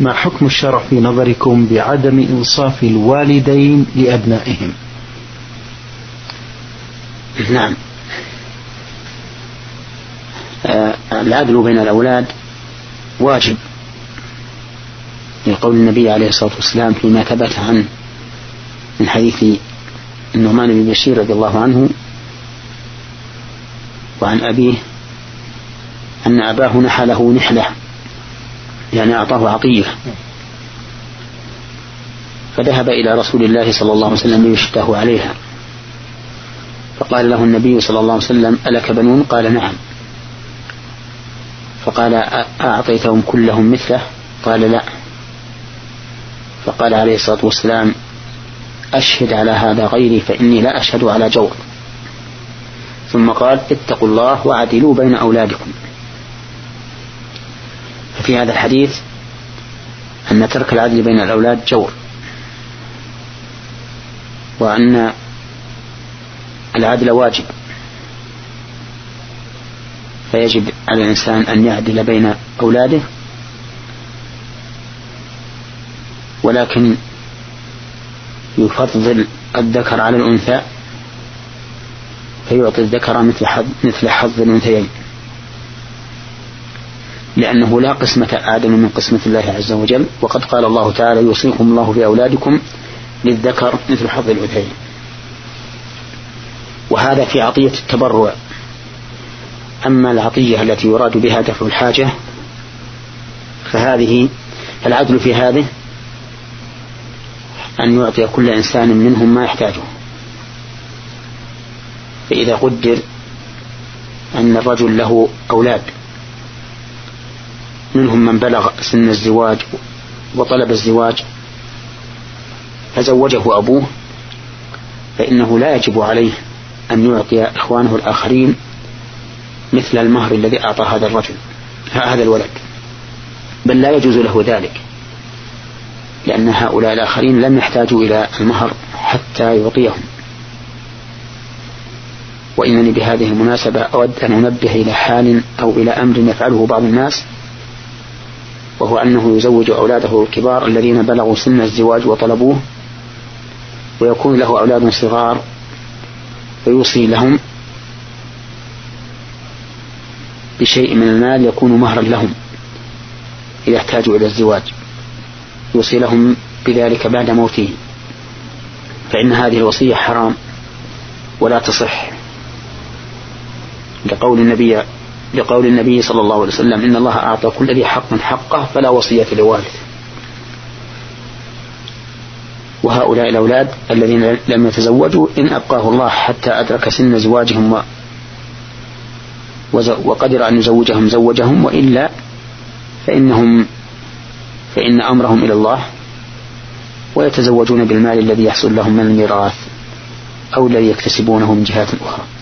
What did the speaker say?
ما حكم الشرع في نظركم بعدم إنصاف الوالدين لأبنائهم؟ نعم، العدل بين الأولاد واجب، لقول النبي عليه الصلاة والسلام فيما ثبت عنه من حديث النعمان بن بشير رضي الله عنه وعن أبيه أن أباه نحله نحلة، يعني أعطاه عطية، فذهب إلى رسول الله صلى الله عليه وسلم ليشتاه عليها، فقال له النبي صلى الله عليه وسلم: ألك بنون؟ قال: نعم. فقال: أعطيتهم كلهم مثله؟ قال: لا. فقال عليه الصلاة والسلام: أشهد على هذا غيري فإني لا أشهد على جور. ثم قال: اتقوا الله وعدلوا بين أولادكم. ففي هذا الحديث أن ترك العدل بين الأولاد جور، وأن العدل واجب، فيجب على الإنسان أن يعدل بين أولاده، ولكن يفضل الذكر على الأنثى فيعطي الذكر مثل حظ الأنثيين، لأنه لا قسمة أعدل من قسمة الله عز وجل، وقد قال الله تعالى: يوصيكم الله في أولادكم للذكر مثل حظ الأنثيين. وهذا في عطية التبرع. أما العطية التي يراد بها دفع الحاجة فهذه العدل في هذه أن يعطي كل إنسان منهم ما يحتاجه. فإذا قدر أن الرجل له أولاد منهم من بلغ سن الزواج وطلب الزواج فزوجه أبوه، فإنه لا يجب عليه أن يعطي إخوانه الآخرين مثل المهر الذي أعطى هذا الولد، بل لا يجوز له ذلك، لأن هؤلاء الآخرين لم يحتاجوا إلى المهر حتى يعطيهم. وإنني بهذه المناسبة أود أن أنبه إلى حال أو إلى أمر يفعله بعض الناس، وهو أنه يزوج أولاده الكبار الذين بلغوا سن الزواج وطلبوه، ويكون له أولاد صغار فيوصي لهم بشيء من المال يكون مهرا لهم إذا احتاجوا إلى الزواج، يوصي لهم بذلك بعد موته، فإن هذه الوصية حرام ولا تصح، لقول النبي صلى الله عليه وسلم: إن الله أعطى كل ذي حق حقه فلا وصية لوارث. وهؤلاء الأولاد الذين لم يتزوجوا إن أبقاه الله حتى أدرك سن زواجهم وقدر أن يزوجهم زوجهم، وإلا فإن أمرهم إلى الله، ويتزوجون بالمال الذي يحصل لهم من الميراث أو الذي يكتسبونه من جهات أخرى.